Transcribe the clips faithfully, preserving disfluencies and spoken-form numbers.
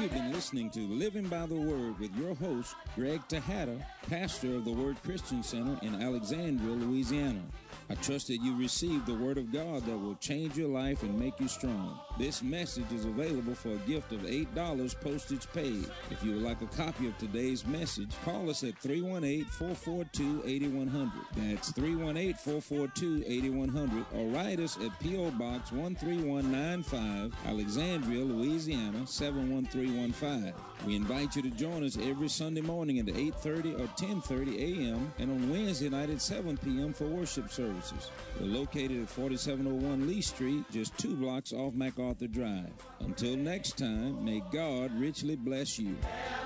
You've been listening to Living by the Word with your host, Greg Tejada, pastor of the Word Christian Center in Alexandria, Louisiana. I trust that you received the Word of God that will change your life and make you strong. This message is available for a gift of eight dollars postage paid. If you would like a copy of today's message, call us at three one eight, four four two, eight one zero zero. That's three one eight, four four two, eight one zero zero, or write us at P O. Box one three one nine five, Alexandria, Louisiana, seven one three one five. We invite you to join us every Sunday morning at eight thirty or ten thirty a.m. and on Wednesday night at seven p.m. for worship services. We're located at forty-seven oh one Lee Street, just two blocks off MacArthur Drive. Until next time, may God richly bless you.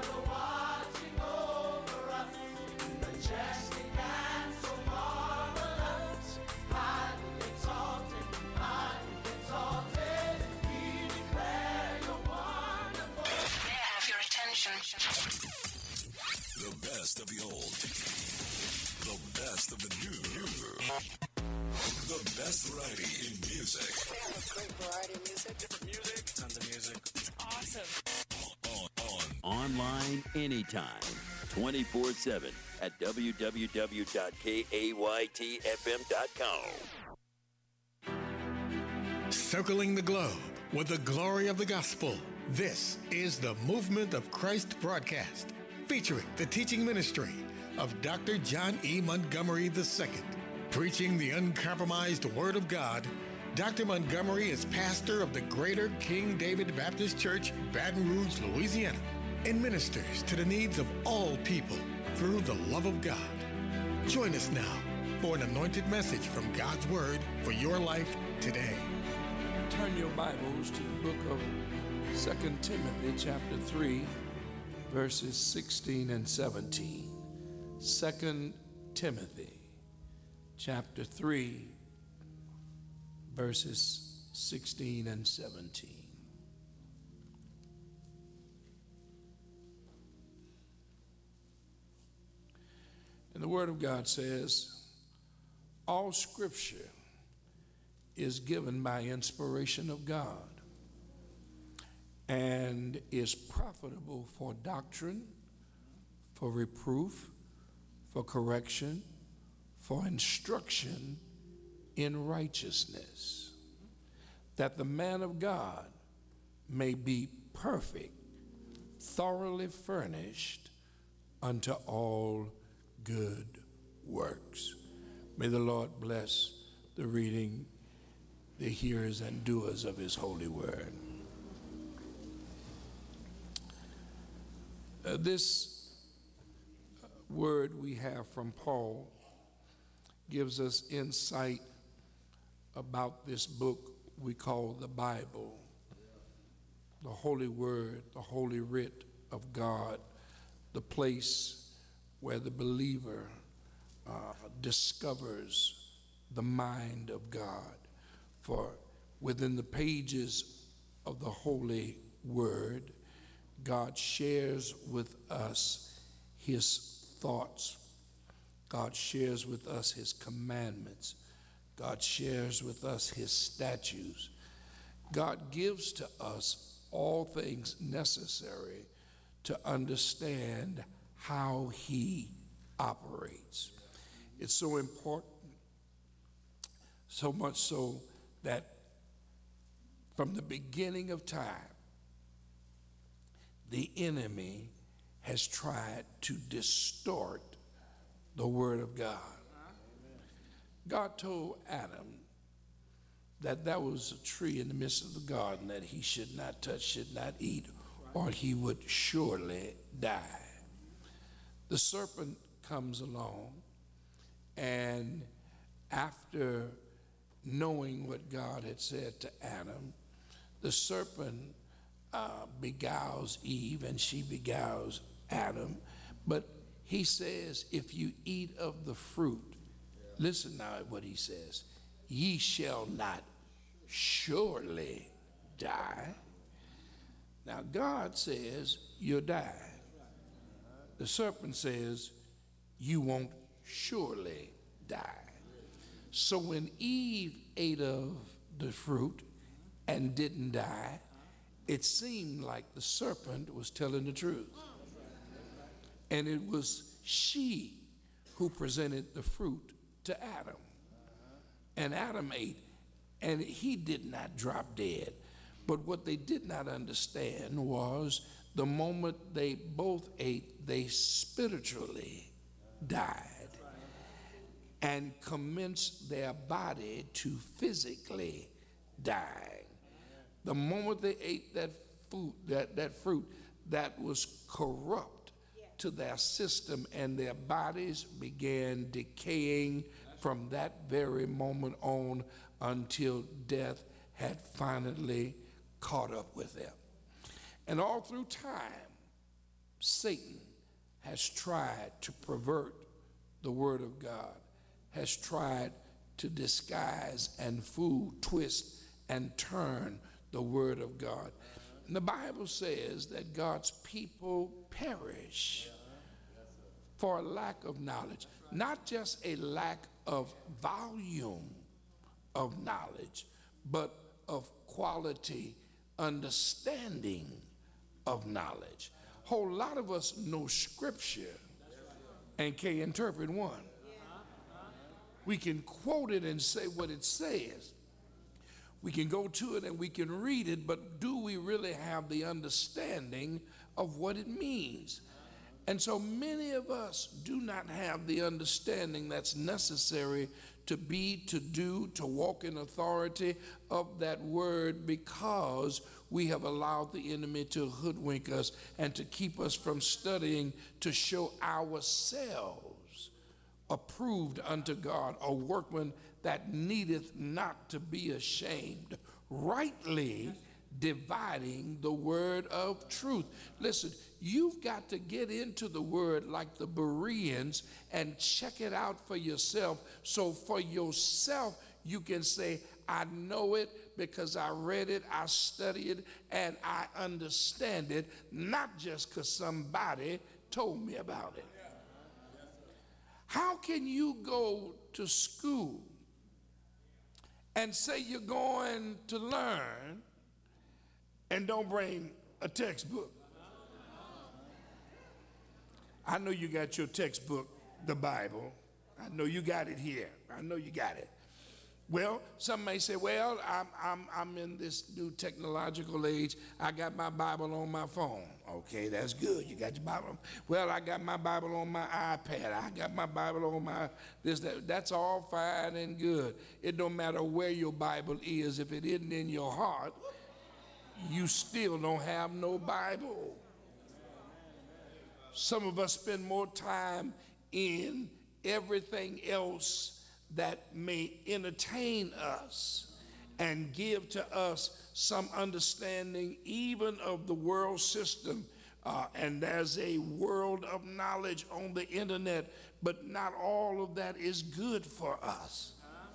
The best of the old. The best of the new. The best variety in music. We have a great variety of music. Different music. Tons of music. It's awesome. On, on. Online anytime. twenty-four seven at w w w dot k a y t f m dot com. Circling the globe with the glory of the gospel. This is the Movement of Christ broadcast, featuring the teaching ministry of Doctor John E. Montgomery the Second. Preaching the uncompromised Word of God, Doctor Montgomery is pastor of the Greater King David Baptist Church, Baton Rouge, Louisiana, and ministers to the needs of all people through the love of God. Join us now for an anointed message from God's Word for your life today. Turn your Bibles to the book of Second Timothy chapter three, verses sixteen and seventeen. Second Timothy chapter three, verses sixteen and seventeen. And the Word of God says, all Scripture is given by inspiration of God and is profitable for doctrine, for reproof, for correction, for instruction in righteousness, that the man of God may be perfect, thoroughly furnished unto all good works. May the Lord bless the reading, the hearers and doers of his holy word. Uh, this uh, word we have from Paul gives us insight about this book we call the Bible, the holy word, the holy writ of God, the place where the believer uh, discovers the mind of God. For within the pages of the holy word, God shares with us his thoughts. God shares with us his commandments. God shares with us his statutes. God gives to us all things necessary to understand how he operates. It's so important, so much so that from the beginning of time, the enemy has tried to distort the Word of God. God told Adam that there was a tree in the midst of the garden that he should not touch, should not eat, or he would surely die. The serpent comes along, and after knowing what God had said to Adam, the serpent uh, beguiles Eve, and she beguiles Adam. But he says, if you eat of the fruit, listen now at what he says, ye shall not surely die. Now God says you'll die. The serpent says you won't surely die. So when Eve ate of the fruit and didn't die, it seemed like the serpent was telling the truth. And it was she who presented the fruit to Adam. And Adam ate, and he did not drop dead. But what they did not understand was the moment they both ate, they spiritually died and commenced their body to physically die. The moment they ate that food, that, that fruit, that was corrupt to their system, and their bodies began decaying from that very moment on until death had finally caught up with them. And all through time, Satan has tried to pervert the word of God, has tried to disguise and fool, twist, and turn the word of God. And the Bible says that God's people perish for a lack of knowledge, not just a lack of volume of knowledge, but of quality understanding of knowledge. Whole lot of us know scripture and can't interpret one. We can quote it and say what it says. We can go to it and we can read it, but do we really have the understanding of what it means? And so many of us do not have the understanding that's necessary to be, to do, to walk in authority of that word, because we have allowed the enemy to hoodwink us and to keep us from studying to show ourselves approved unto God, a workman that needeth not to be ashamed, rightly dividing the word of truth. Listen, you've got to get into the word like the Bereans and check it out for yourself. So for yourself, you can say, I know it because I read it, I studied it, and I understand it, not just because somebody told me about it. How can you go to school and say you're going to learn and don't bring a textbook? I know you got your textbook, the Bible. I know you got it here. I know you got it. Well, some may say, well, I'm, I'm, I'm in this new technological age. I got my Bible on my phone. Okay, that's good. You got your Bible. Well, I got my Bible on my iPad. I got my Bible on my this, that. That's all fine and good. It don't matter where your Bible is. If it isn't in your heart, you still don't have no Bible. Some of us spend more time in everything else that may entertain us and give to us some understanding even of the world system. Uh, and there's a world of knowledge on the internet, but not all of that is good for us.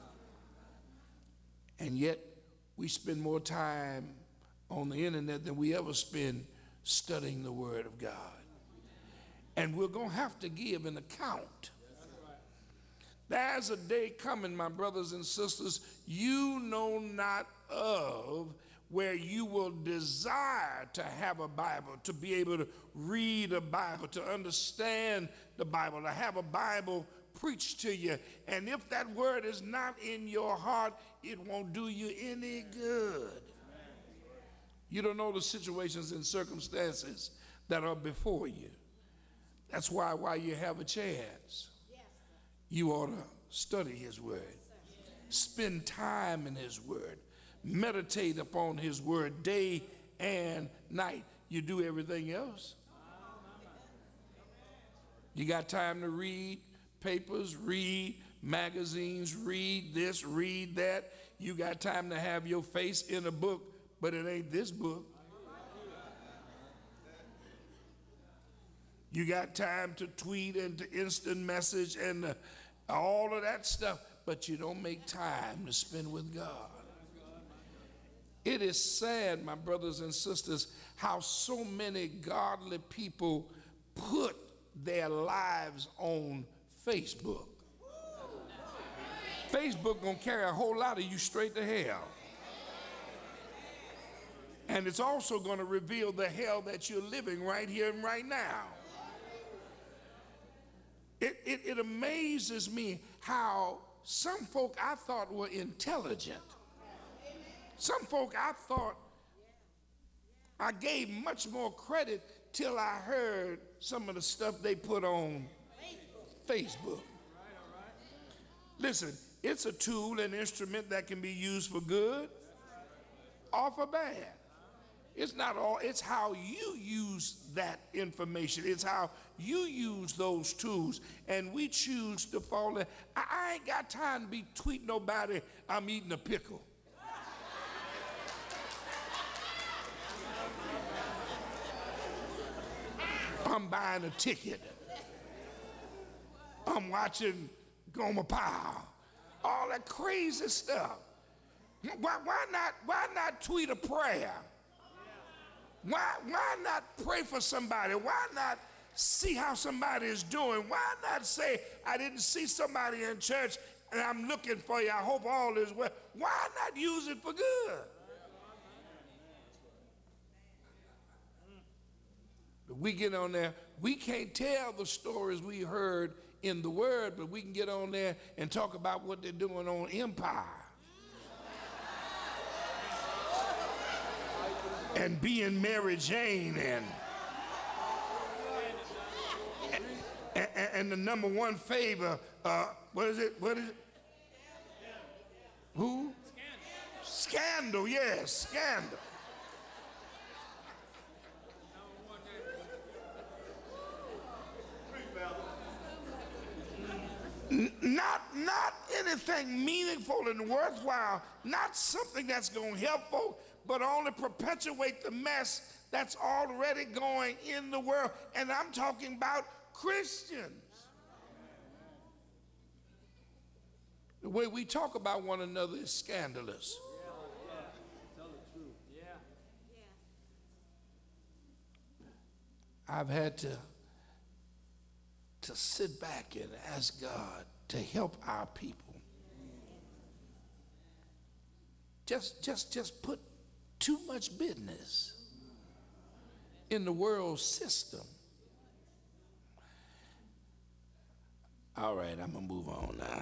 And yet we spend more time on the internet than we ever spend studying the Word of God. And we're going to have to give an account. There's a day coming, my brothers and sisters, you know not of, where you will desire to have a Bible, to be able to read a Bible, to understand the Bible, to have a Bible preached to you. And if that word is not in your heart, it won't do you any good. You don't know the situations and circumstances that are before you. That's why while you have a chance, you ought to study his word. Spend time in his word. Meditate upon his word day and night. You do everything else. You got time to read papers, read magazines, read this, read that. You got time to have your face in a book, but it ain't this book. You got time to tweet and to instant message and uh, all of that stuff, but you don't make time to spend with God. It is sad, my brothers and sisters, how so many godly people put their lives on Facebook. Facebook gonna carry a whole lot of you straight to hell. And it's also going to reveal the hell that you're living right here and right now. It, it, it amazes me how some folk I thought were intelligent, some folk I thought I gave much more credit till I heard some of the stuff they put on Facebook. Listen, it's a tool, an instrument that can be used for good or for bad. It's not all, it's how you use that information. It's how you use those tools. And we choose to fall in. I, I ain't got time to be tweeting nobody I'm eating a pickle. I'm buying a ticket. I'm watching Gomer Pyle. All that crazy stuff. Why, why not, why not tweet a prayer? Why, why not pray for somebody? Why not see how somebody is doing? Why not say, I didn't see somebody in church and I'm looking for you. I hope all is well. Why not use it for good? But we get on there, we can't tell the stories we heard in the Word, but we can get on there and talk about what they're doing on Empire. And being Mary Jane and, and, and the number one favor, uh, what is it, what is it? Who? Scandal, yes, Scandal. Not, not anything meaningful and worthwhile, not something that's going to help folk, but only perpetuate the mess that's already going in the world. And I'm talking about Christians. The way we talk about one another is scandalous. I've had to to sit back and ask God to help our people. Just, just, just put too much business in the world system. All right, I'm gonna move on now.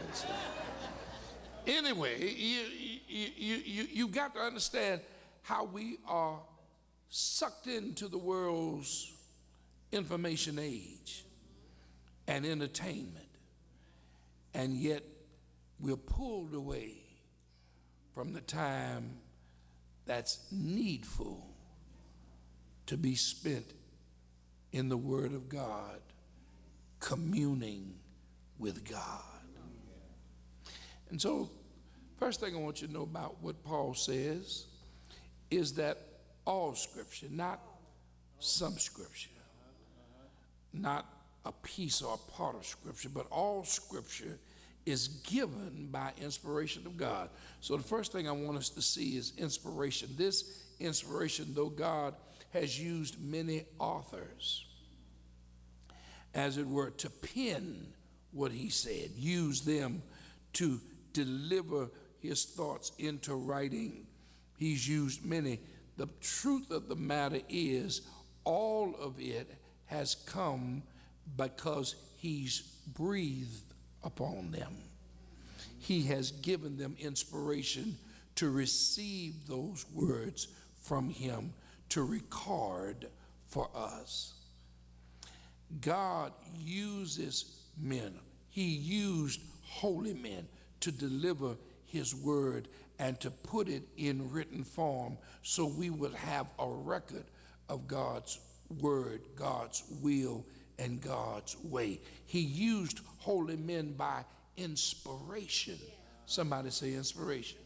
Anyway, you, you, you, you, you've got to understand how we are sucked into the world's information age and entertainment, and yet we're pulled away from the time that's needful to be spent in the Word of God, communing with God. And so, first thing I want you to know about what Paul says is that all Scripture, not some Scripture, not a piece or a part of Scripture, but all Scripture is given by inspiration of God. So the first thing I want us to see is inspiration. This inspiration, though God has used many authors, as it were, to pen what he said, use them to deliver his thoughts into writing. He's used many. The truth of the matter is, all of it has come because he's breathed upon them. He has given them inspiration to receive those words from him, to record for us. God uses men. He used holy men to deliver his word and to put it in written form so we would have a record of God's word, God's will, and God's way. He used holy men by inspiration. Somebody say inspiration.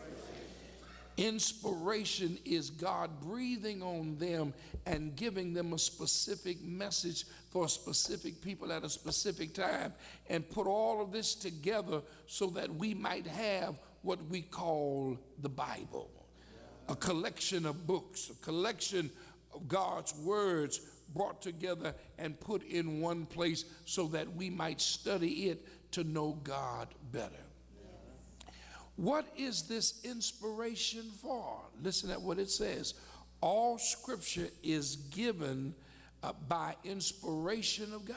Inspiration is God breathing on them and giving them a specific message for specific people at a specific time, and put all of this together so that we might have what we call the Bible, a collection of books, a collection of God's words brought together and put in one place so that we might study it to know God better. What is this inspiration for? Listen at what it says. All scripture is given uh, by inspiration of God.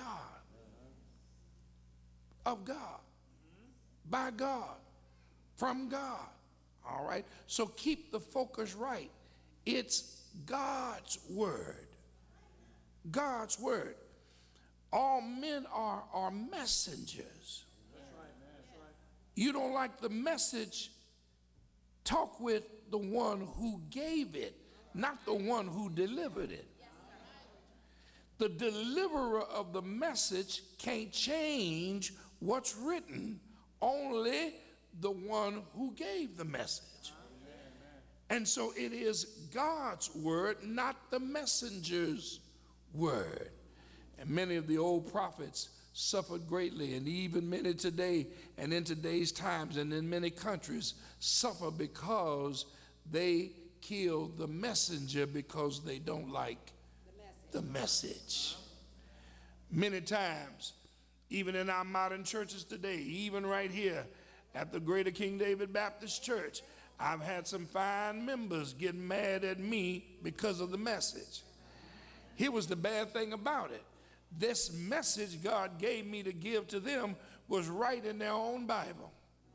Of God. By God. From God. All right? So keep the focus right. It's God's word. God's word. All men are, are messengers. You don't like the message, talk with the one who gave it, not the one who delivered it. The deliverer of the message can't change what's written, only the one who gave the message. And so it is God's word, not the messenger's word. And many of the old prophets suffered greatly, and even many today and in today's times and in many countries suffer because they kill the messenger because they don't like the message. Many times, even in our modern churches today, even right here at the Greater King David Baptist Church, I've had some fine members get mad at me because of the message. Here was the bad thing about it. This message God gave me to give to them was right in their own Bible.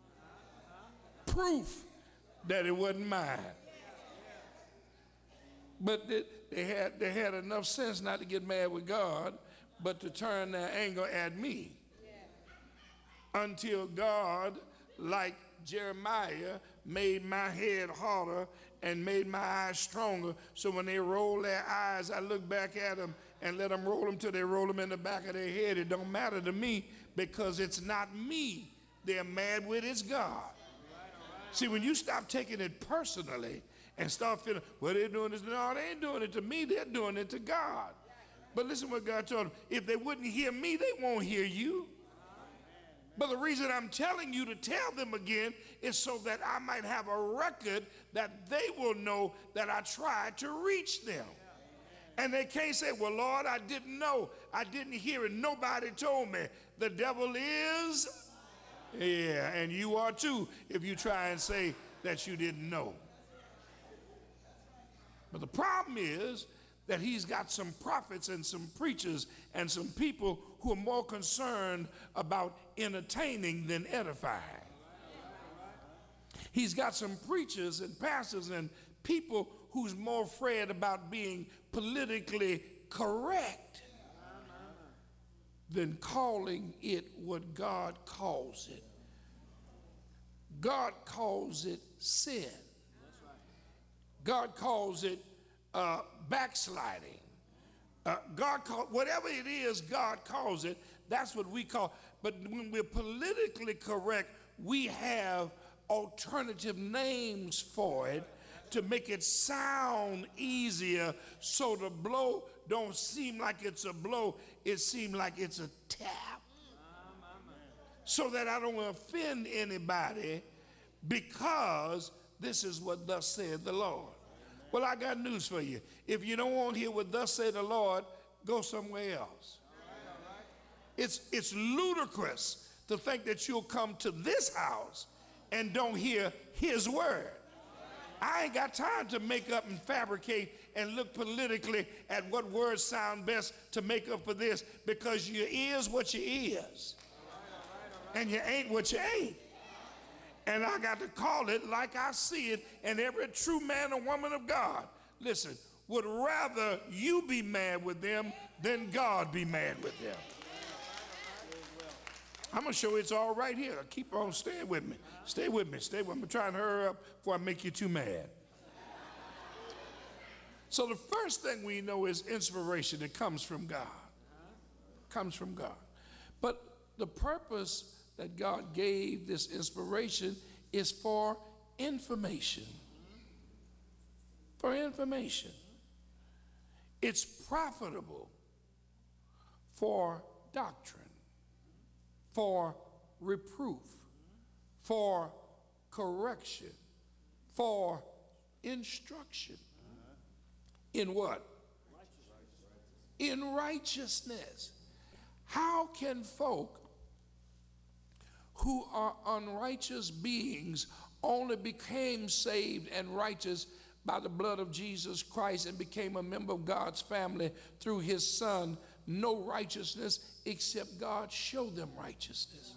Proof that it wasn't mine. But they, they, had, they had enough sense not to get mad with God, but to turn their anger at me. Until God, like Jeremiah, made my head harder and made my eyes stronger. So when they roll their eyes, I look back at them and let them roll them till they roll them in the back of their head. It don't matter to me because it's not me they're mad with, it's God. See, when you stop taking it personally and start feeling, well, they're doing this, no, they ain't doing it to me, they're doing it to God. But listen what God told them. If they wouldn't hear me, they won't hear you. But the reason I'm telling you to tell them again is so that I might have a record that they will know that I tried to reach them. And they can't say, well, Lord, I didn't know. I didn't hear it. Nobody told me. The devil is, yeah, and you are too if you try and say that you didn't know. But the problem is that he's got some prophets and some preachers and some people who are more concerned about entertaining than edifying. He's got some preachers and pastors and people who's more afraid about being politically correct than calling it what God calls it. God calls it sin. God calls it uh, backsliding. Uh, God call, whatever it is God calls it, that's what we call. But when we're politically correct, we have alternative names for it to make it sound easier, so the blow don't seem like it's a blow, it seems like it's a tap. So that I don't offend anybody, because this is what thus said the Lord. Well, I got news for you. If you don't want to hear what thus said the Lord, go somewhere else. It's, it's ludicrous to think that you'll come to this house and don't hear his word. I ain't got time to make up and fabricate and look politically at what words sound best to make up for this, because you is what you is and you ain't what you ain't. And I got to call it like I see it, and every true man or woman of God, listen, would rather you be mad with them than God be mad with them. I'm going to show you it's all right here. Keep on staying with me. Stay with me. Stay with me. I'm trying to hurry up before I make you too mad. So the first thing we know is inspiration. It comes from God. Comes from God. But the purpose that God gave this inspiration is for information. For information. It's profitable for doctrine, for reproof, for correction, for instruction. In what? In righteousness. How can folk who are unrighteous beings only became saved and righteous by the blood of Jesus Christ and became a member of God's family through his son. No righteousness except God show them righteousness.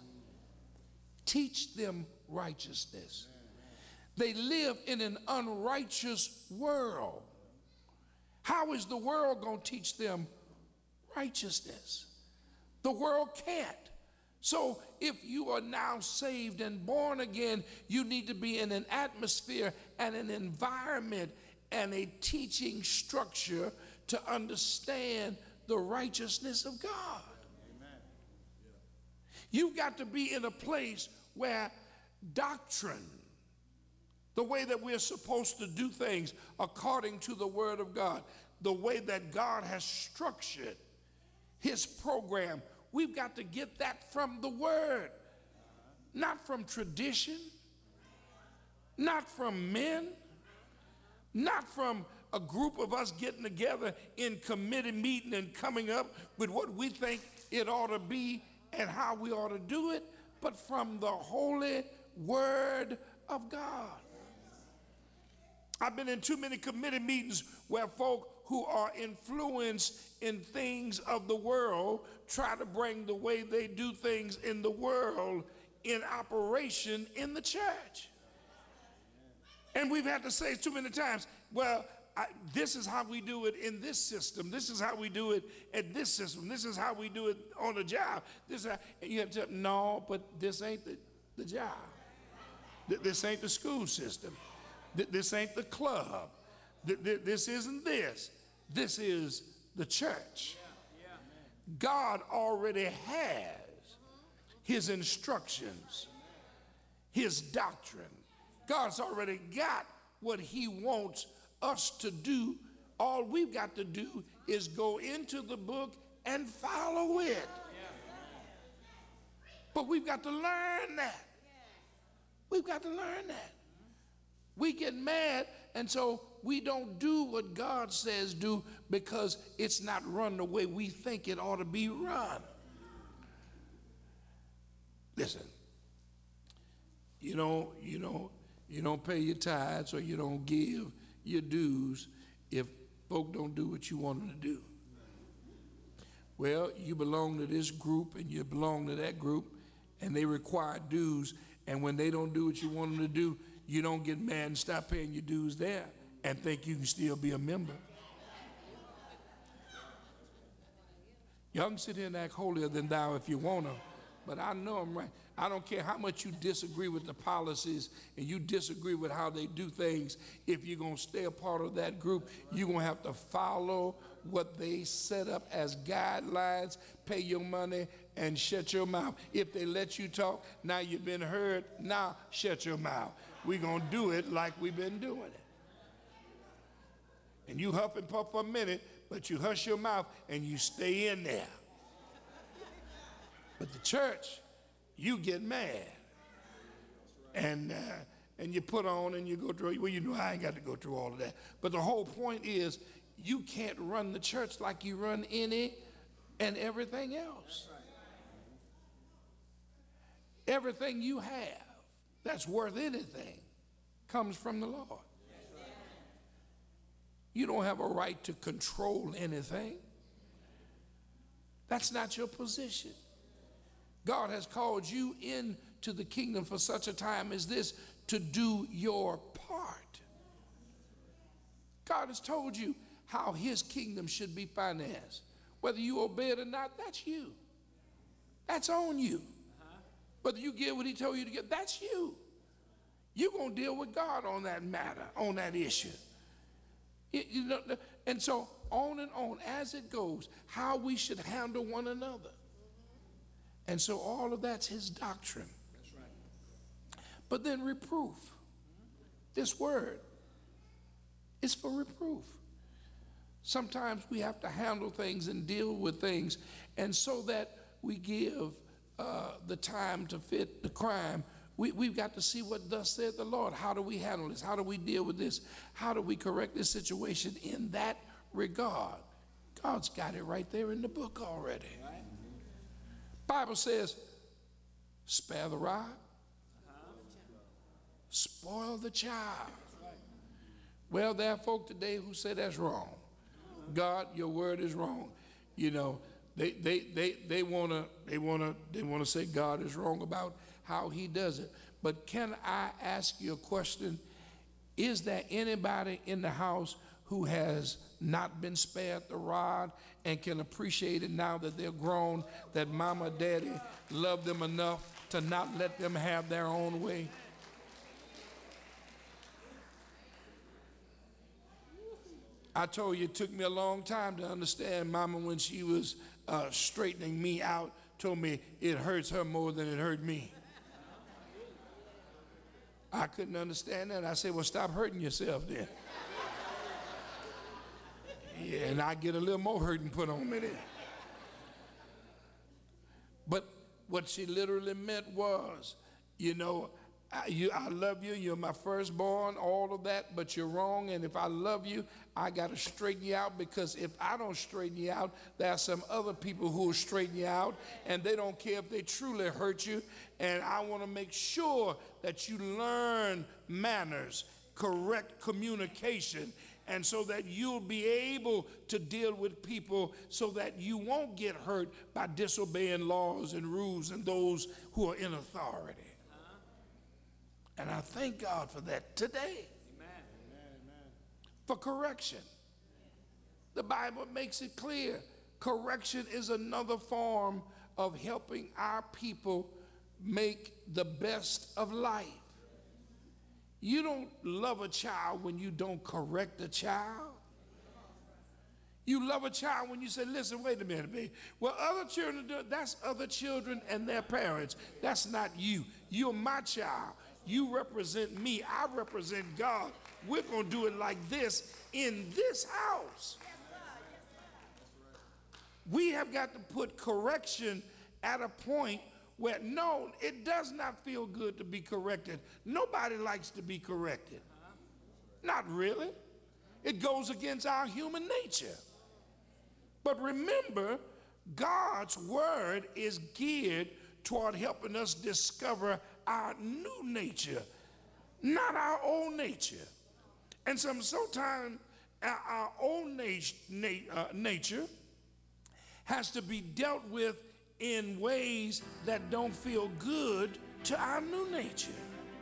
Teach them righteousness. They live in an unrighteous world. How is the world going to teach them righteousness? The world can't. So if you are now saved and born again, you need to be in an atmosphere and an environment and a teaching structure to understand the righteousness of God. Amen. You've got to be in a place where doctrine, the way that we're supposed to do things according to the Word of God, the way that God has structured his program, we've got to get that from the Word, not from tradition, not from men, not from a group of us getting together in committee meeting and coming up with what we think it ought to be and how we ought to do it, but from the holy Word of God. I've been in too many committee meetings where folk who are influenced in things of the world try to bring the way they do things in the world in operation in the church. And we've had to say too many times, well, I, this is how we do it in this system. This is how we do it at this system. This is how we do it on the job. This is how, and you have to, no, but this ain't the, the job. This ain't the school system. This ain't the club. This isn't this. This is the church. God already has his instructions, his doctrine. God's already got what he wants us to do. All we've got to do is go into the book and follow it. But we've got to learn that. We've got to learn that. We get mad, and so we don't do what God says do because it's not run the way we think it ought to be run. Listen, you don't, you don't, you don't pay your tithes or you don't give your dues if folk don't do what you want them to do. Well, you belong to this group and you belong to that group, and they require dues, and when they don't do what you want them to do, you don't get mad and stop paying your dues there and think you can still be a member. Y'all can sit here and act holier than thou if you want to, but I know I'm right. I don't care how much you disagree with the policies and you disagree with how they do things. If you're going to stay a part of that group, you're going to have to follow what they set up as guidelines, pay your money, and shut your mouth. If they let you talk, now you've been heard, now shut your mouth. We're going to do it like we've been doing it. And you huff and puff for a minute, but you hush your mouth and you stay in there. But the church, you get mad. And, uh, and you put on and you go through, well, you know, I ain't got to go through all of that. But the whole point is, you can't run the church like you run any and everything else. Everything you have that's worth anything comes from the Lord. You don't have a right to control anything. That's not your position. God has called you into the kingdom for such a time as this to do your part. God has told you how his kingdom should be financed. Whether you obey it or not, that's you. That's on you. Whether you get what he told you to get, that's you. You're going to deal with God on that matter, on that issue. It, you know, and so on and on as it goes, how we should handle one another. And so all of that's his doctrine. That's right. But then reproof. This word is for reproof. Sometimes we have to handle things and deal with things, and so that we give uh, the time to fit the crime, we, we've got to see what thus said the Lord. How do we handle this? How do we deal with this? How do we correct this situation in that regard? God's got it right there in the book already. Right. Bible says, Spare the rod, spoil the child. Well, there are folk today who say that's wrong. God, your word is wrong. You know, they they they they wanna they wanna they wanna say God is wrong about how he does it. But can I ask you a question? Is there anybody in the house who has not been spared the rod and can appreciate it now that they're grown, that mama, daddy love them enough to not let them have their own way? I told you it took me a long time to understand mama when she was uh, straightening me out, told me it hurts her more than it hurt me. I couldn't understand that. I said, well, stop hurting yourself then. Yeah, and I get a little more hurting put on me then. But what she literally meant was, you know, I, you, I love you, you're my firstborn, all of that, but you're wrong, and if I love you, I got to straighten you out, because if I don't straighten you out, there are some other people who will straighten you out, and they don't care if they truly hurt you, and I want to make sure that you learn manners, correct communication, and so that you'll be able to deal with people so that you won't get hurt by disobeying laws and rules and those who are in authority. And I thank God for that today. Amen. For correction. The Bible makes it clear. Correction is another form of helping our people make the best of life. You don't love a child when you don't correct a child. You love a child when you say, listen, wait a minute, baby. Well, other children do, that's other children and their parents. That's not you. You're my child. You represent me. I represent God. We're going to do it like this in this house. We have got to put correction at a point where, no, it does not feel good to be corrected. Nobody likes to be corrected. Not really. It goes against our human nature. But remember, God's word is geared toward helping us discover our new nature, not our old nature. And some sometimes our, our old nat- nat- uh, nature has to be dealt with in ways that don't feel good to our new nature.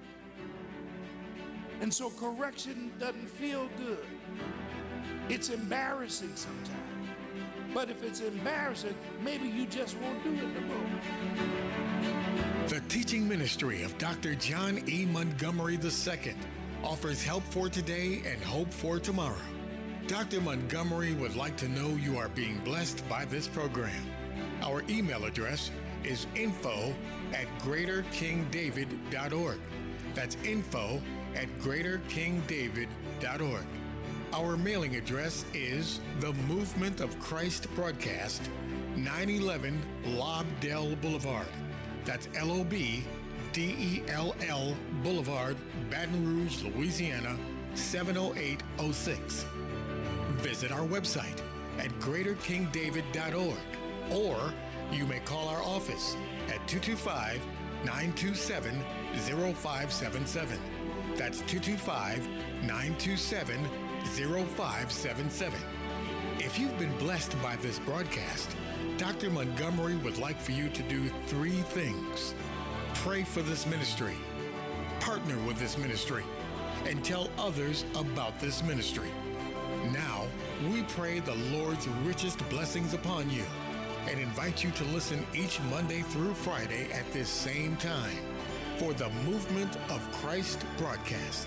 And so correction doesn't feel good. It's embarrassing sometimes. But if it's embarrassing, maybe you just won't do it no more. The teaching ministry of Doctor John E. Montgomery the Second offers help for today and hope for tomorrow. Doctor Montgomery would like to know you are being blessed by this program. Our email address is info at greater king david dot org. That's info at greater king david dot org. Our mailing address is The Movement of Christ Broadcast, nine eleven Lobdell Boulevard. That's L O B D E L L Boulevard, Baton Rouge, Louisiana, seven oh eight oh six. Visit our website at greater king david dot org, or you may call our office at two two five, nine two seven, oh five seven seven. That's two two five, nine two seven, oh five seven seven. If you've been blessed by this broadcast, Doctor Montgomery would like for you to do three things. Pray for this ministry, partner with this ministry, and tell others about this ministry. Now, we pray the Lord's richest blessings upon you and invite you to listen each Monday through Friday at this same time for the Movement of Christ broadcast.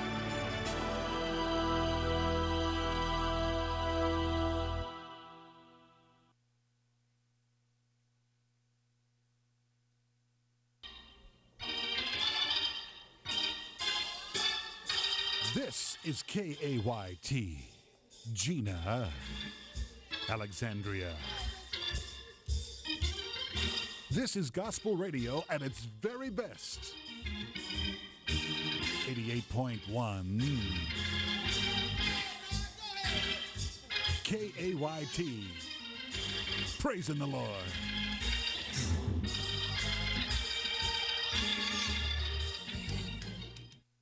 This is K A Y T, Gina, Alexandria. This is gospel radio at its very best. eighty-eight point one K A Y T. Praising the Lord.